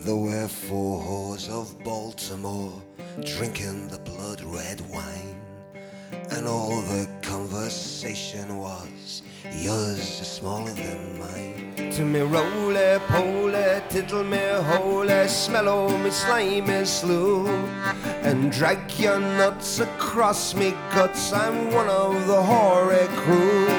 There were four whores of Baltimore drinking the blood red wine, and all the conversation was, yours is smaller than mine. To me roly-poly, tiddle me holy, smell o' me slimy slew, and drag your nuts across me guts, I'm one of the hoary crew.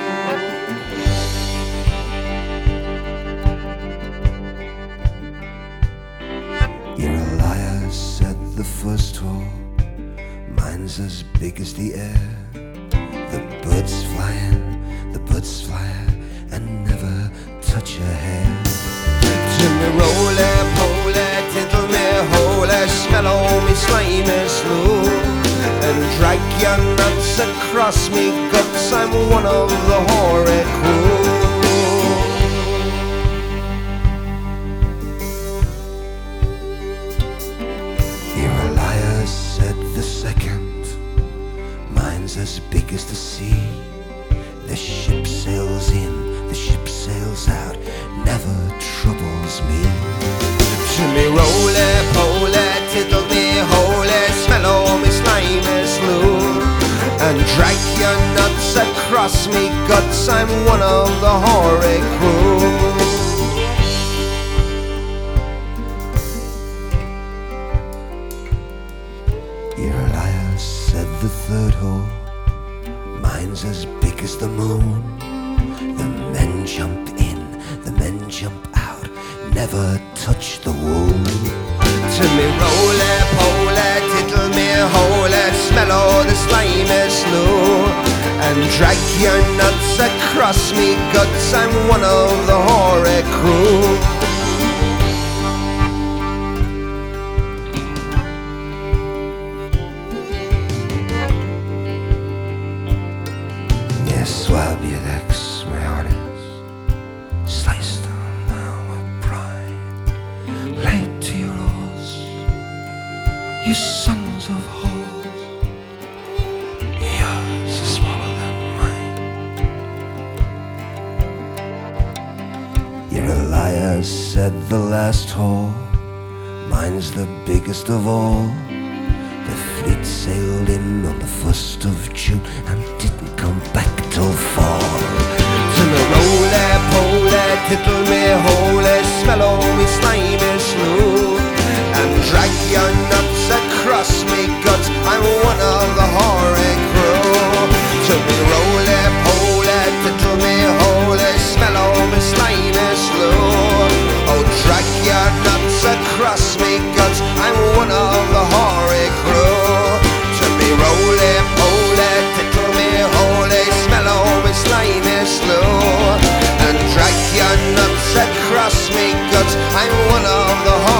You're a liar, said the first whore, mine's as big as the air. The birds fly and never touch your hair. To me roly-poly, tiddle me holy, smell o' me slimy slew, and drag your nuts across me guts, I'm one of the hoary crew. As big as the sea, the ship sails in, the ship sails out, never troubles me. To me roly-poly, tiddle me holy, smell o' me slimy slew, and drag your nuts across me guts, I'm one of the hoary crew. You're a liar, said the third whore, mine's as big as the moon. The men jump in, the men jump out, never touch the wound. To me roly-poly, tiddle me holy, smell o' the slimy slew, and drag your nuts across me guts, I'm one of the hoary crew. Swab your decks, my hearties, slice them now with pride. Lay to your oars, you sons of whores, yours is smaller than mine. You're a liar, said the last whore, mine's the biggest of all. The fleet sailed in on the 1st of June and didn't come back till fall. To me roly-poly, tiddle me holy, smell o' me slimy slew, and drag your nuts across me guts, I'm one of the hoary crew. To me roly-poly, tiddle me holy, smell o' me slimy slew, oh drag your nuts across me guts, I'm one of the hoary crew. To me roly-poly, tiddle me holy, smell o' me slimy slew, and drag your nuts across me guts, I'm one of the